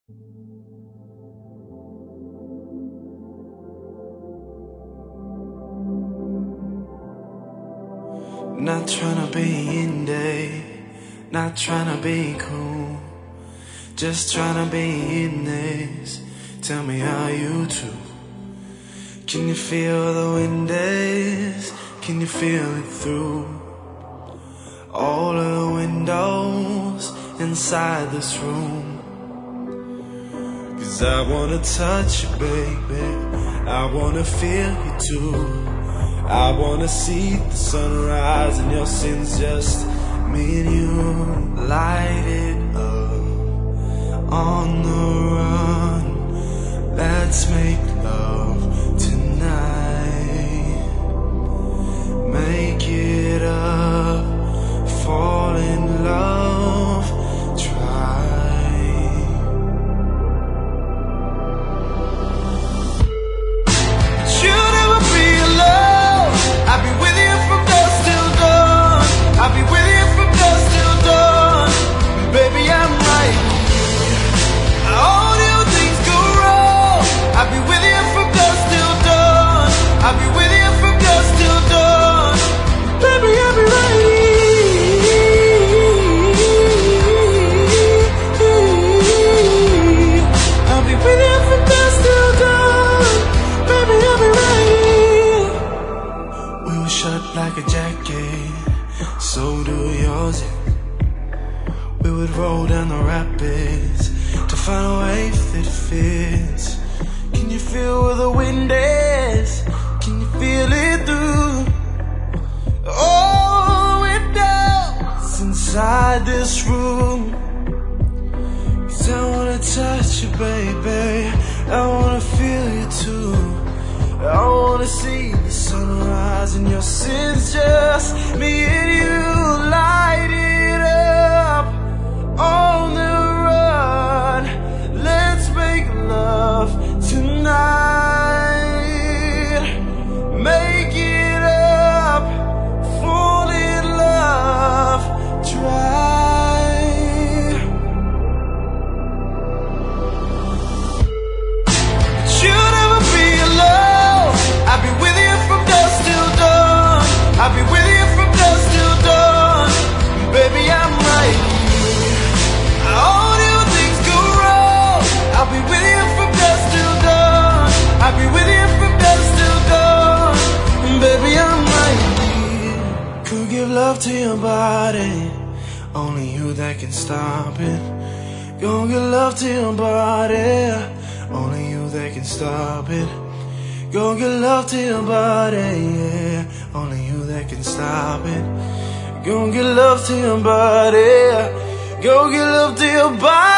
Not tryna be indie, not tryna be cool, just tryna be in this. Tell me how you do. Can you feel the wind is? Can you feel it through all of the windows inside this room? 'Cause I wanna touch you, baby, I wanna feel you too. I wanna see the sunrise and your sins, just me and you. Light it up on the run, let's make love tonight. Make it up, fall in love, try. But you'll never be alone, I'll be with you from dusk till dawn. I'll be with you from dusk till dawn. Baby, I'm right here. All new things go wrong. I'll be with you from dusk till dawn. I'll be with you from dusk till dawn. Baby, I'll be right here. I'll be with you from dusk till dawn. Baby, I'll be right here. We were shut like a jacket, so do yours. We would roll down the rapids to find a wave that fits. Can you feel where the wind is? Can you feel it through all the windows inside this room? 'Cause I wanna touch you, baby, I wanna feel you too. I wanna see the sunrise and your sins, just me and you. Light it up on the run, let's make love tonight. Make it up, fall in love, try. But you'll never be alone, I'll be with you from dusk till dawn. I'll be with you from dusk till dawn. Baby, I'm right here. All new things go wrong. I'll be with you from dusk till dawn. I'll be with you from dusk till dawn. Baby, I'm right here. Could give love to your body, only you that can stop it. Gonna give love to your body, only you that can stop it. Go get love to your body, yeah, only you that can stop it. Go get love to your body, go get love to your body.